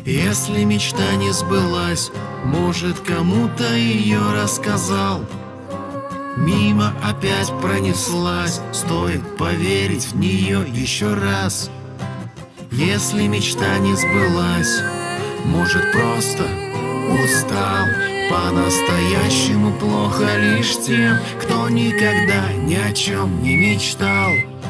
Если мечта не сбылась, может, кому-то ее рассказал. Мимо опять пронеслась, стоит поверить в нее еще раз. Если мечта не сбылась, может, просто устал. По-настоящему плохо лишь тем, кто никогда ни о чем не мечтал.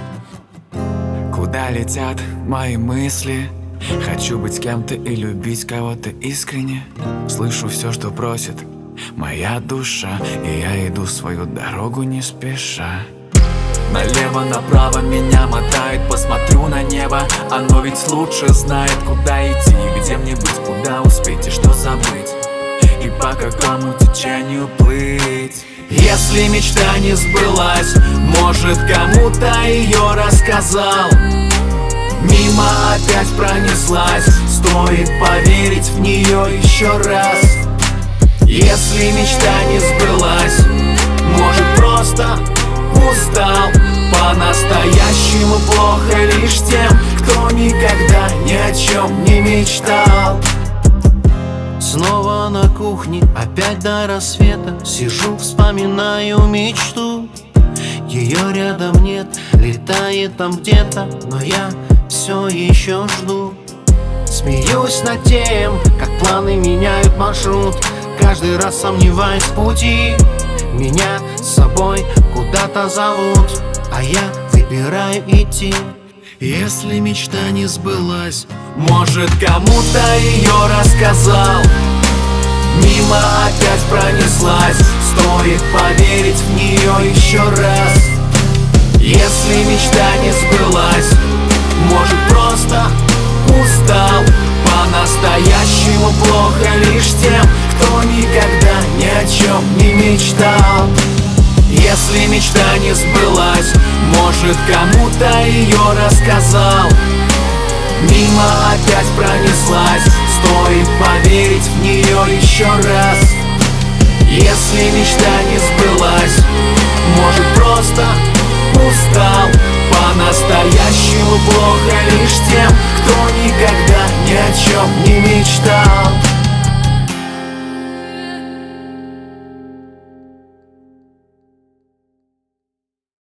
Куда летят мои мысли? Хочу быть с кем-то и любить кого-то искренне. Слышу все, что просит моя душа, и я иду свою дорогу не спеша. Налево-направо меня мотает, посмотрю на небо. Оно ведь лучше знает, куда идти, где мне быть, куда успеть и что забыть, и по какому течению плыть. Если мечта не сбылась, может, кому-то ее рассказал. Мимо опять пронеслась, стоит поверить в нее еще раз. Если мечта не сбылась, может, просто устал. По-настоящему плохо лишь тем, кто никогда ни о чем не мечтал. Снова на кухне, опять до рассвета сижу, вспоминаю мечту. Ее рядом нет, летает там где-то, но я все еще жду. Смеюсь над тем, как планы меняют маршрут. Каждый раз сомневаюсь в пути. Меня с собой куда-то зовут, а я выбираю идти. Если мечта не сбылась, может, кому-то ее рассказал. Мимо опять пронеслась, стоит поверить в нее еще раз. Если мечта не сбылась, может, просто устал. По-настоящему плохо лишь тем, кто никогда ни о чем не мечтал. Если мечта не сбылась, может, кому-то ее рассказал. Мимо опять пронеслась, стоит поверить в нее еще раз. Если мечта не сбылась, может, просто устал. По-настоящему плохо лишь тем, кто никогда